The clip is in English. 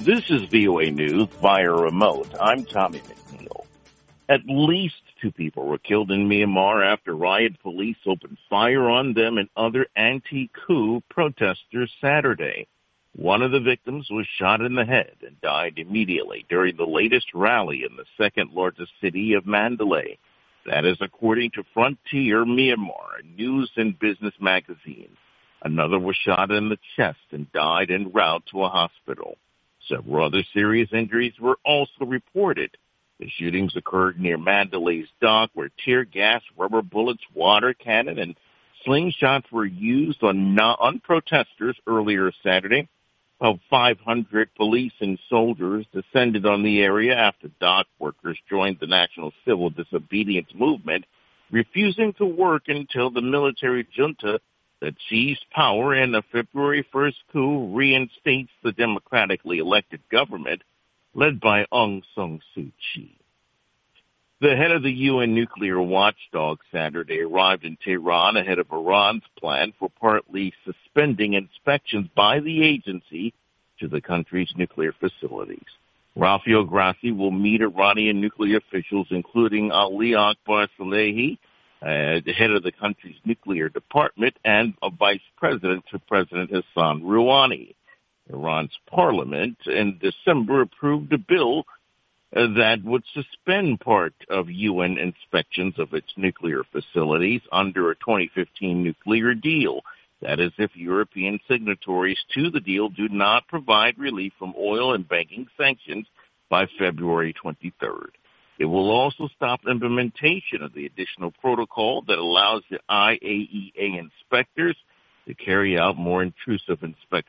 This is VOA News via remote. I'm Tommy McNeil. At least 2 people were killed in Myanmar after riot police opened fire on them and other anti-coup protesters Saturday. One of the victims was shot in the head and died immediately during the latest rally in the second largest city of Mandalay. That is according to Frontier Myanmar, a news and business magazine. Another was shot in the chest and died en route to a hospital. Several other serious injuries were also reported. The shootings occurred near Mandalay's dock, where tear gas, rubber bullets, water cannon, and slingshots were used on protesters earlier Saturday. About 500 police and soldiers descended on the area after dock workers joined the National Civil Disobedience Movement, refusing to work until the military junta that seized power in the February 1st coup reinstates the democratically elected government led by Aung San Suu Kyi. The head of the UN nuclear watchdog Saturday arrived in Tehran ahead of Iran's plan for partly suspending inspections by the agency to the country's nuclear facilities. Rafael Grossi will meet Iranian nuclear officials, including Ali Akbar Salehi, the head of the country's nuclear department, and a vice president to President Hassan Rouhani. Iran's parliament in December approved a bill that would suspend part of UN inspections of its nuclear facilities under a 2015 nuclear deal. That is, if European signatories to the deal do not provide relief from oil and banking sanctions by February 23rd. It will also stop implementation of the additional protocol that allows the IAEA inspectors to carry out more intrusive inspections